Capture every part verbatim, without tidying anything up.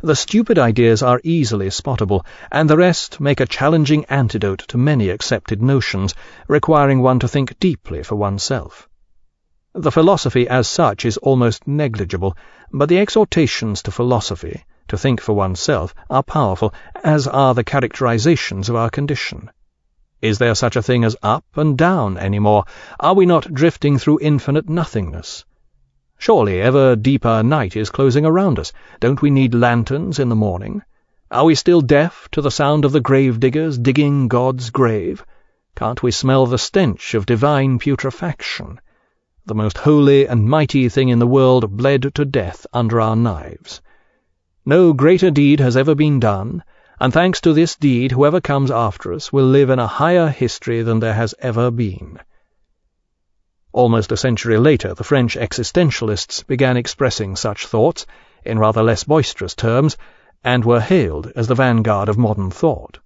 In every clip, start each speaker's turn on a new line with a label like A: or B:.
A: The stupid ideas are easily spottable, and the rest make a challenging antidote to many accepted notions, requiring one to think deeply for oneself. The philosophy as such is almost negligible, but the exhortations to philosophy, to think for oneself, are powerful, as are the characterizations of our condition. Is there such a thing as up and down any more? Are we not drifting through infinite nothingness? Surely ever deeper night is closing around us. Don't we need lanterns in the morning? Are we still deaf to the sound of the grave-diggers digging God's grave? Can't we smell the stench of divine putrefaction? The most holy and mighty thing in the world bled to death under our knives. No greater deed has ever been done, and thanks to this deed whoever comes after us will live in a higher history than there has ever been. Almost a century later, the French existentialists began expressing such thoughts, in rather less boisterous terms, and were hailed as the vanguard of modern thought.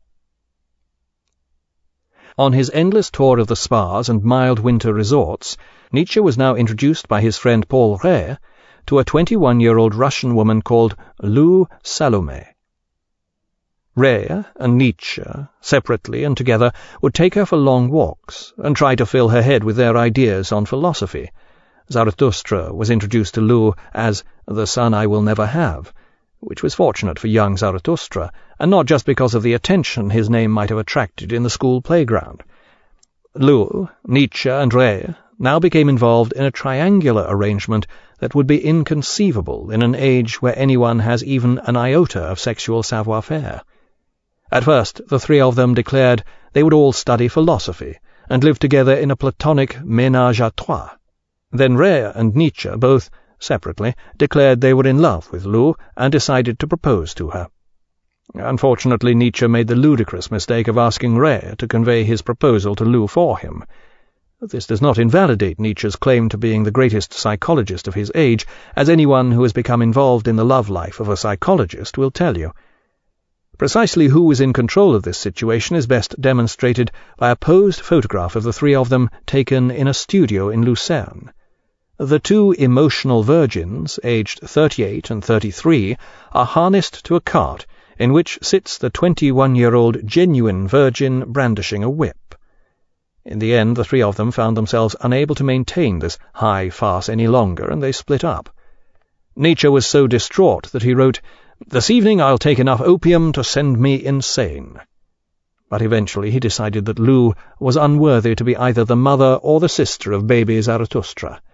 A: On his endless tour of the spas and mild winter resorts, Nietzsche was now introduced by his friend Paul Rée to a twenty-one-year-old Russian woman called Lou Salome. Rée and Nietzsche, separately and together, would take her for long walks and try to fill her head with their ideas on philosophy. Zarathustra was introduced to Lou as the son I will never have, which was fortunate for young Zarathustra, and not just because of the attention his name might have attracted in the school playground. Lou, Nietzsche, and Rée now became involved in a triangular arrangement that would be inconceivable in an age where anyone has even an iota of sexual savoir-faire. At first, the three of them declared they would all study philosophy and live together in a platonic ménage à trois. Then Rée and Nietzsche both, separately, declared they were in love with Lou and decided to propose to her. Unfortunately, Nietzsche made the ludicrous mistake of asking Rée to convey his proposal to Lou for him. This does not invalidate Nietzsche's claim to being the greatest psychologist of his age, as anyone who has become involved in the love life of a psychologist will tell you. Precisely who was in control of this situation is best demonstrated by a posed photograph of the three of them taken in a studio in Lucerne. The two emotional virgins, aged thirty-eight and thirty-three, are harnessed to a cart in which sits the twenty-one-year-old genuine virgin brandishing a whip. In the end, the three of them found themselves unable to maintain this high farce any longer, and they split up. Nietzsche was so distraught that he wrote, "This evening I'll take enough opium to send me insane." But eventually he decided that Lou was unworthy to be either the mother or the sister of baby Zarathustra.